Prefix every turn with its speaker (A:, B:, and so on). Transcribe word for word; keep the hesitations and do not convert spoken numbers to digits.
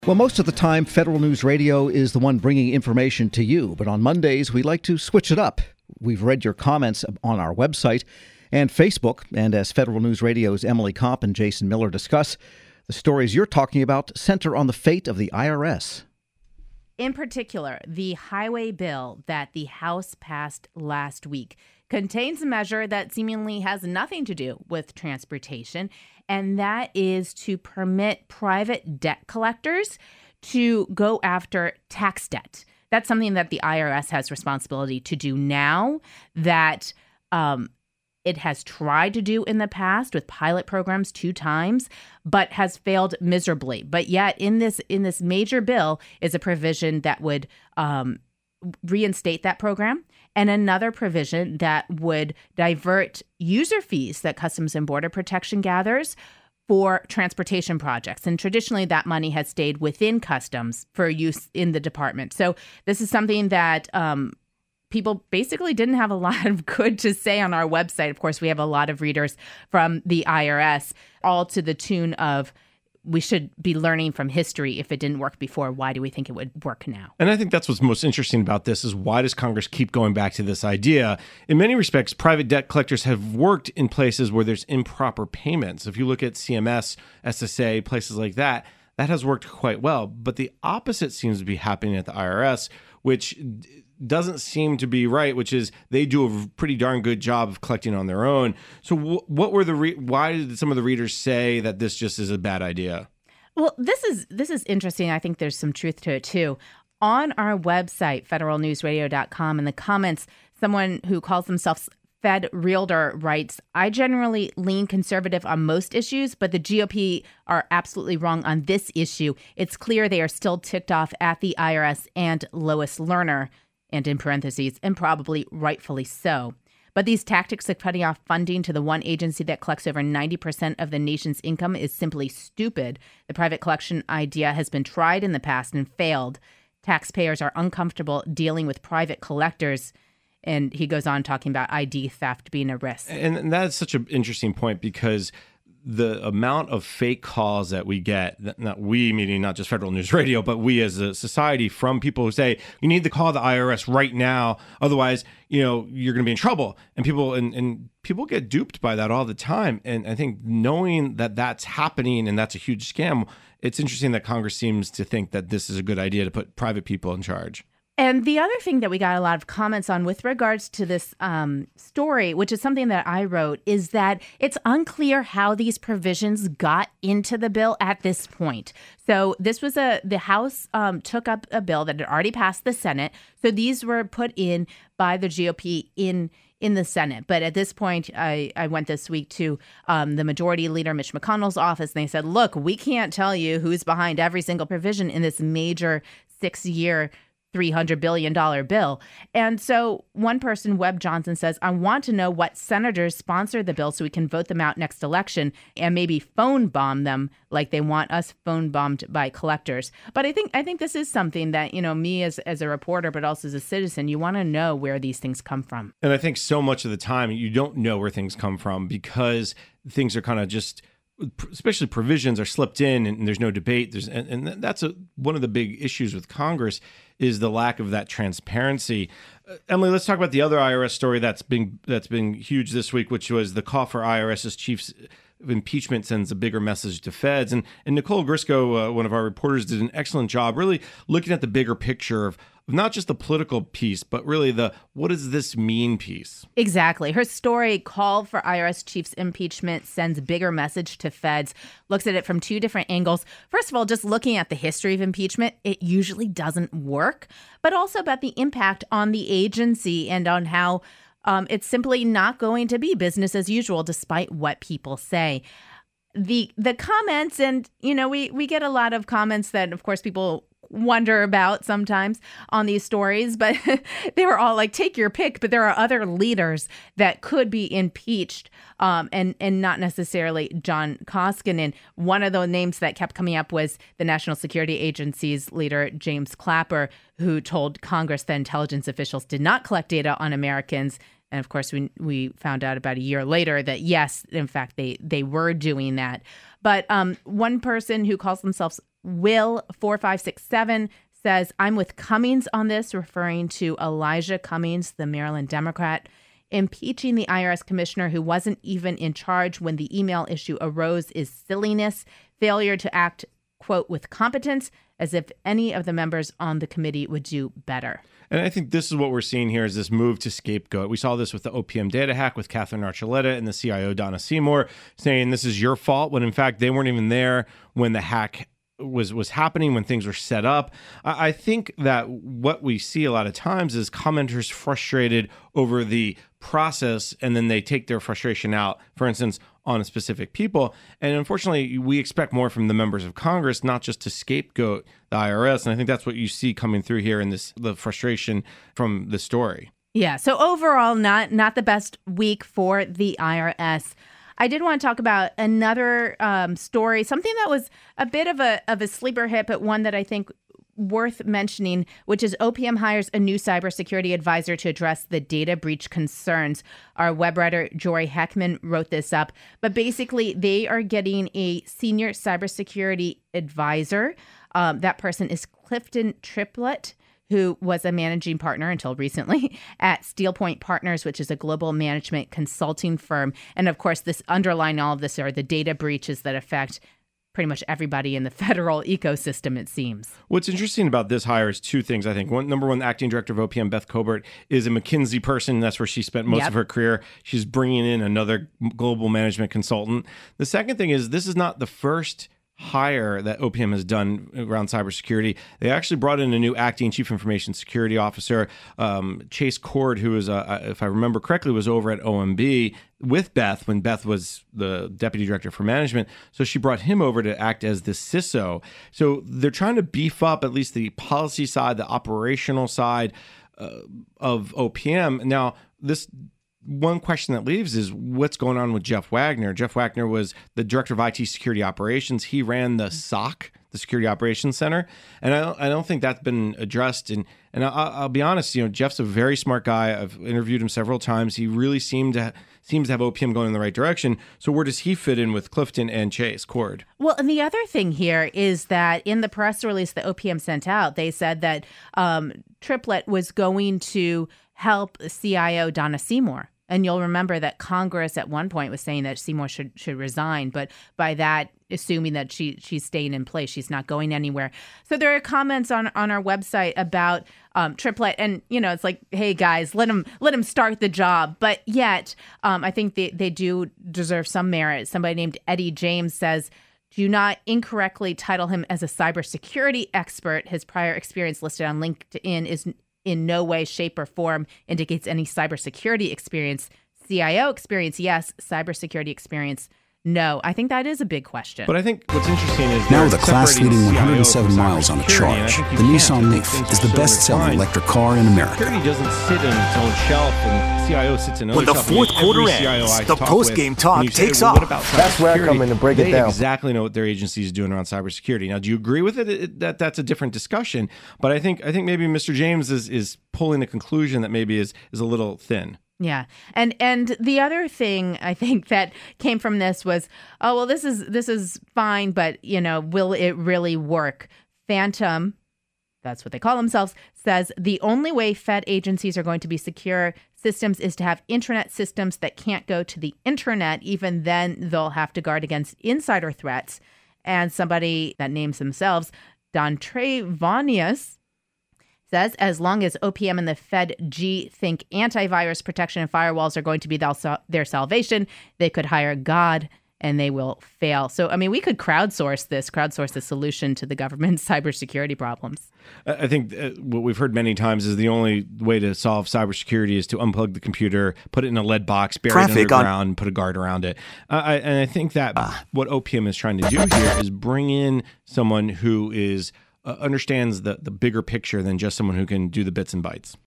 A: Well, most of the time, Federal News Radio is the one bringing information to you. But on Mondays, we like to switch it up. We've read your comments on our website and Facebook. And as Federal News Radio's Emily Kopp and Jason Miller discuss, the stories you're talking about center on the fate of the I R S.
B: In particular, the highway bill that the House passed last week contains a measure that seemingly has nothing to do with transportation, and that is to permit private debt collectors to go after tax debt. That's something that the I R S has responsibility to do now, that um, it has tried to do in the past with pilot programs two times, but has failed miserably. But yet in this in this major bill is a provision that would um, reinstate that program, and another provision that would divert user fees that Customs and Border Protection gathers for transportation projects. And traditionally, that money has stayed within Customs for use in the department. So this is something that um, people basically didn't have a lot of good to say on our website. Of course, we have a lot of readers from the I R S, all to the tune of, we should be learning from history. If it didn't work before, why do we think it would work now?
C: And I think that's what's most interesting about this is, why does Congress keep going back to this idea? In many respects, private debt collectors have worked in places where there's improper payments. If you look at C M S, S S A, places like that, that has worked quite well. But the opposite seems to be happening at the I R S, which doesn't seem to be right, which is they do a pretty darn good job of collecting on their own. So w- what were the re- why did some of the readers say that this just is a bad idea?
B: Well, this is this is interesting. I think there's some truth to it, too. On our website, federal news radio dot com, in the comments, someone who calls themselves Fed Realtor writes, I generally lean conservative on most issues, but the G O P are absolutely wrong on this issue. It's clear they are still ticked off at the I R S and Lois Lerner, and in parentheses, and probably rightfully so. But these tactics of cutting off funding to the one agency that collects over ninety percent of the nation's income is simply stupid. The private collection idea has been tried in the past and failed. Taxpayers are uncomfortable dealing with private collectors. And he goes on talking about I D theft being a risk.
C: And that's such an interesting point, because the amount of fake calls that we get, not we, meaning not just Federal News Radio, but we as a society, from people who say, you need to call the I R S right now, otherwise, you know, you're going to be in trouble. And people and, and people get duped by that all the time. And I think knowing that that's happening and that's a huge scam, it's interesting that Congress seems to think that this is a good idea to put private people in charge.
B: And the other thing that we got a lot of comments on with regards to this um, story, which is something that I wrote, is that it's unclear how these provisions got into the bill at this point. So this was a the House um, took up a bill that had already passed the Senate. So these were put in by the G O P in in the Senate. But at this point, I, I went this week to um, the Majority Leader Mitch McConnell's office, and they said, look, we can't tell you who's behind every single provision in this major six-year three hundred billion dollars bill. And so one person, Webb Johnson, says, I want to know what senators sponsor the bill so we can vote them out next election and maybe phone bomb them like they want us phone bombed by collectors. But I think I think this is something that, you know, me as, as a reporter, but also as a citizen, you want to know where these things come from.
C: And I think so much of the time you don't know where things come from, because things are kind of just, especially provisions are slipped in and there's no debate. There's and, and that's a, one of the big issues with Congress is the lack of that transparency. Uh, Emily, let's talk about the other I R S story that's been that's been huge this week, which was the call for IRS's chief's impeachment sends a bigger message to feds. And and Nicole Grisco, uh, one of our reporters, did an excellent job really looking at the bigger picture of not just the political piece, but really the what does this mean piece.
B: Exactly. Her story, Call for I R S Chief's Impeachment Sends Bigger Message to Feds, looks at it from two different angles. First of all, just looking at the history of impeachment, it usually doesn't work, but also about the impact on the agency and on how um, it's simply not going to be business as usual, despite what people say. The the comments, and, you know, we, we get a lot of comments that, of course, people wonder about sometimes on these stories, but they were all like, take your pick. But there are other leaders that could be impeached um, and, and not necessarily John Koskinen. One of the names that kept coming up was the National Security Agency's leader, James Clapper, who told Congress that intelligence officials did not collect data on Americans. And of course, we we found out about a year later that, yes, in fact, they they were doing that. But um, one person who calls themselves Will four five six seven says, I'm with Cummings on this, referring to Elijah Cummings, the Maryland Democrat. Impeaching the I R S commissioner who wasn't even in charge when the email issue arose is silliness. Failure to act, quote, with competence, as if any of the members on the committee would do better.
C: And I think this is what we're seeing here is this move to scapegoat. We saw this with the O P M data hack with Catherine Archuleta and the C I O, Donna Seymour, saying this is your fault, when in fact they weren't even there when the hack was was happening, when things were set up. I, I think that what we see a lot of times is commenters frustrated over the process, and then they take their frustration out, for instance, on specific people. And unfortunately, we expect more from the members of Congress, not just to scapegoat the I R S. And I think that's what you see coming through here in this, the frustration from the story.
B: Yeah. So overall, not not the best week for the I R S. I did want to talk about another um, story, something that was a bit of a of a sleeper hit, but one that I think worth mentioning, which is O P M hires a new cybersecurity advisor to address the data breach concerns. Our web writer, Jory Heckman, wrote this up. But basically, they are getting a senior cybersecurity advisor. Um, that person is Clifton Triplett, who was a managing partner until recently at SteelPoint Partners, which is a global management consulting firm. And of course, this underlying all of this are the data breaches that affect pretty much everybody in the federal ecosystem, it seems.
C: What's interesting about this hire is two things, I think. One, number one, the acting director of O P M, Beth Cobert, is a McKinsey person. That's where she spent most
B: Yep.
C: of her career. She's bringing in another global management consultant. The second thing is this is not the first hire that O P M has done around cybersecurity. They actually brought in a new acting chief information security officer, um, Chase Cord, who is, uh, if I remember correctly, was over at O M B with Beth when Beth was the deputy director for management. So she brought him over to act as the C I S O. So they're trying to beef up at least the policy side, the operational side uh, of O P M. Now, this one question that leaves is what's going on with Jeff Wagner. Jeff Wagner was the director of I T security operations. He ran the S O C, the Security Operations Center, and I don't, I don't think that's been addressed. And and I'll, I'll be honest, you know, Jeff's a very smart guy. I've interviewed him several times. He really seemed to seems to have O P M going in the right direction. So where does he fit in with Clifton and Chase Cord?
B: Well, and the other thing here is that in the press release that O P M sent out, they said that um, Triplett was going to help C I O Donna Seymour. And you'll remember that Congress at one point was saying that Seymour should should resign, but by that, assuming that she she's staying in place, she's not going anywhere. So there are comments on, on our website about um, Triplett, and you know, it's like, hey guys, let him let him start the job. But yet, um, I think they they do deserve some merit. Somebody named Eddie James says, do not incorrectly title him as a cybersecurity expert. His prior experience listed on LinkedIn is in no way, shape, or form indicates any cybersecurity experience. C I O experience, yes. Cybersecurity experience, no. I think that is a big question.
C: But I think what's interesting is
D: now with a class-leading one hundred seven miles on a charge, the Nissan Leaf is the best-selling electric car in America.
C: Security doesn't sit in its own shelf, and C I O sits in its own
E: When
C: shelf.
E: the fourth quarter ends, the post-game talk takes off.
F: That's where I come in to break it
C: they
F: down.
C: exactly know what their agency is doing around cybersecurity. Now, do you agree with it? it that that's a different discussion. But I think I think maybe Mister James is is pulling a conclusion that maybe is is a little thin.
B: Yeah. And and the other thing I think that came from this was, oh, well, this is this is fine, but, you know, will it really work? Phantom, that's what they call themselves, says the only way Fed agencies are going to be secure systems is to have intranet systems that can't go to the internet. Even then, they'll have to guard against insider threats. And somebody that names themselves, Don Trevanius, says as long as O P M and the Fed G think antivirus protection and firewalls are going to be their salvation, they could hire God and they will fail. So, I mean, we could crowdsource this, crowdsource the solution to the government's cybersecurity problems.
C: I think what we've heard many times is the only way to solve cybersecurity is to unplug the computer, put it in a lead box, bury
E: Traffic
C: it underground,
E: on-
C: and put a guard around it. Uh, I, and I think that what O P M is trying to do here is bring in someone who is uh, understands the, the bigger picture than just someone who can do the bits and bytes.